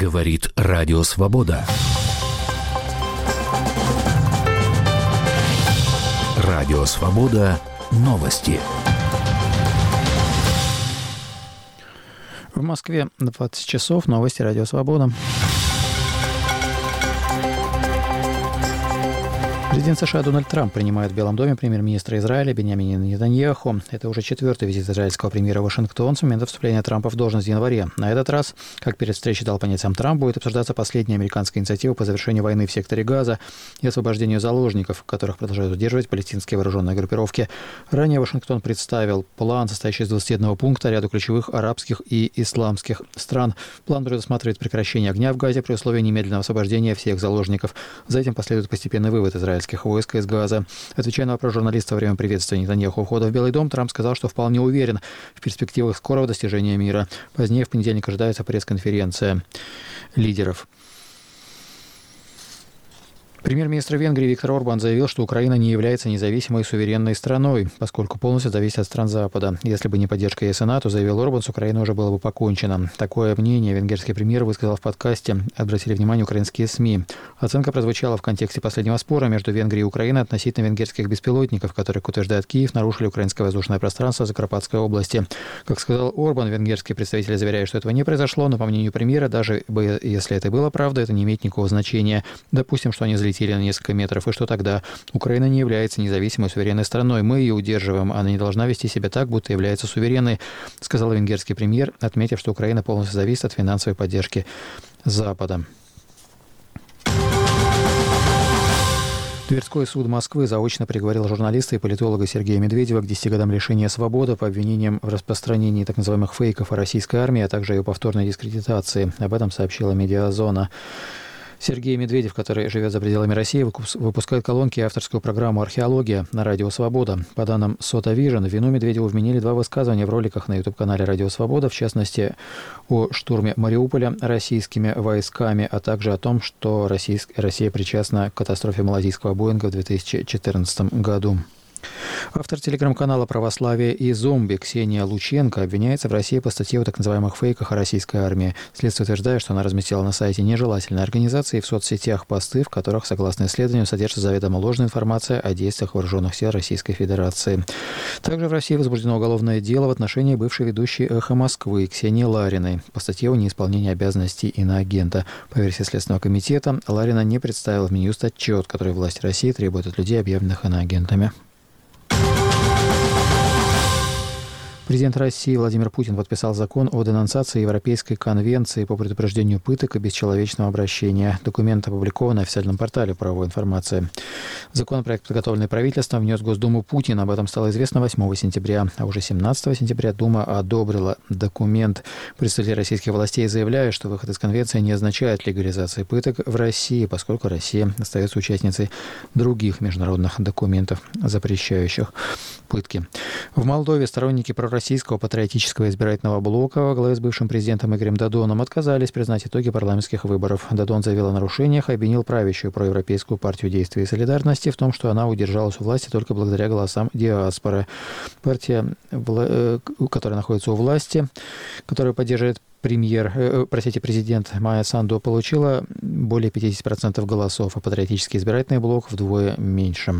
Говорит Радио Свобода. Радио Свобода. Новости. В Москве 20 часов. Новости Радио Свобода. Президент США Дональд Трамп принимает в Белом доме премьер-министра Израиля Биньямина Нетаньяху. Это уже 4-й визит израильского премьера в Вашингтон с момента вступления Трампа в должность в январе. На этот раз, как перед встречей дал понять сам Трамп, будет обсуждаться последняя американская инициатива по завершению войны в секторе Газа и освобождению заложников, которых продолжают удерживать палестинские вооруженные группировки. Ранее Вашингтон представил план, состоящий из 21 пункта, ряду ключевых арабских и исламских стран. План предусматривает прекращение огня в Газе при условии немедленного освобождения всех заложников. За этим последует постепенный вывод израильских войск из Газа. Отвечая на вопрос журналиста во время приветствия Нетаньяху у входа в Белый дом, Трамп сказал, что вполне уверен в перспективах скорого достижения мира. Позднее в понедельник ожидается пресс-конференция лидеров. Премьер-министр Венгрии Виктор Орбан заявил, что Украина не является независимой и суверенной страной, поскольку полностью зависит от стран Запада. Если бы не поддержка ЕС и НАТО, заявил Орбан, с Украиной уже было бы покончено. Такое мнение венгерский премьер высказал в подкасте, обратили внимание украинские СМИ. Оценка прозвучала в контексте последнего спора между Венгрией и Украиной относительно венгерских беспилотников, которые, как утверждает Киев, нарушили украинское воздушное пространство в Закарпатской области. Как сказал Орбан, венгерские представители заверяют, что этого не произошло, но, по мнению премьера, даже если это было правда, это не имеет никакого значения. Допустим, что они взлетели на несколько метров, и что тогда? Украина не является независимой суверенной страной. Мы ее удерживаем. Она не должна вести себя так, будто является суверенной, сказал венгерский премьер, отметив, что Украина полностью зависит от финансовой поддержки Запада. Тверской суд Москвы заочно приговорил журналиста и политолога Сергея Медведева к 10 годам лишения свободы по обвинениям в распространении так называемых фейков о российской армии, а также ее повторной дискредитации. Об этом сообщила «Медиазона». Сергей Медведев, который живет за пределами России, выпускает колонки и авторскую программу «Археология» на Радио Свобода. По данным SOTA-Vision, вину Медведеву вменили 2 высказывания в роликах на YouTube-канале Радио Свобода, в частности, о штурме Мариуполя российскими войсками, а также о том, что Россия причастна к катастрофе малазийского Боинга в 2014 году. Автор телеграм-канала «Православие и зомби» Ксения Лученко обвиняется в России по статье о так называемых фейках о российской армии. Следствие утверждает, что она разместила на сайте нежелательной организации и в соцсетях посты, в которых, согласно исследованию, содержится заведомо ложная информация о действиях вооруженных сил Российской Федерации. Также в России возбуждено уголовное дело в отношении бывшей ведущей «Эхо Москвы» Ксении Лариной по статье о неисполнении обязанностей иноагента. По версии Следственного комитета, Ларина не представила в Минюст отчет, который власти России требуют от людей, объявленных иноагентами. Президент России Владимир Путин подписал закон о денонсации Европейской конвенции по предупреждению пыток и бесчеловечного обращения. Документ опубликован на официальном портале «Правовой информации». Законопроект, подготовленный правительством, внес в Госдуму Путин. Об этом стало известно 8 сентября. А уже 17 сентября Дума одобрила документ. Представители российских властей заявляют, что выход из конвенции не означает легализации пыток в России, поскольку Россия остается участницей других международных документов, запрещающих пытки. В Молдове сторонники пророссийского патриотического избирательного блока во главе с бывшим президентом Игорем Додоном отказались признать итоги парламентских выборов. Додон заявил о нарушениях, обвинил правящую проевропейскую партию «Действия и солидарности» в том, что она удержалась у власти только благодаря голосам диаспоры. Партия, которая находится у власти, которая поддерживает президент Майя Санду, получила более 50% голосов, а патриотический избирательный блок вдвое меньше.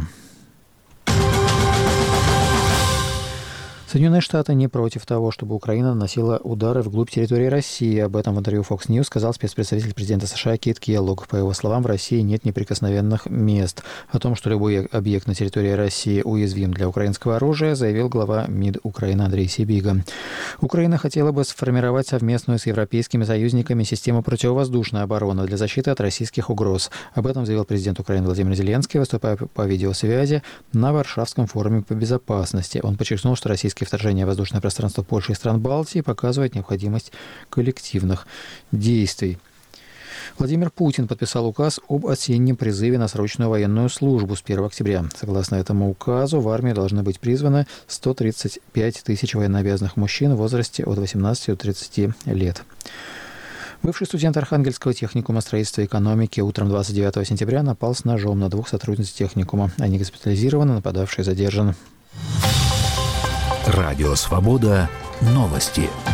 Соединенные Штаты не против того, чтобы Украина наносила удары вглубь территории России. Об этом в интервью Fox News сказал спецпредставитель президента США Кит Келлог. По его словам, в России нет неприкосновенных мест. О том, что любой объект на территории России уязвим для украинского оружия, заявил глава МИД Украины Андрей Сибига. Украина хотела бы сформировать совместную с европейскими союзниками систему противовоздушной обороны для защиты от российских угроз. Об этом заявил президент Украины Владимир Зеленский, выступая по видеосвязи на Варшавском форуме по безопасности. Он подчеркнул, что российские вторжение в воздушное пространство Польши и стран Балтии показывает необходимость коллективных действий. Владимир Путин подписал указ об осеннем призыве на срочную военную службу с 1 октября. Согласно этому указу, в армию должны быть призваны 135 тысяч военнообязанных мужчин в возрасте от 18 до 30 лет. Бывший студент Архангельского техникума строительства и экономики утром 29 сентября напал с ножом на 2 сотрудниц техникума. Они госпитализированы, нападавший задержан. Радио Свобода. Новости.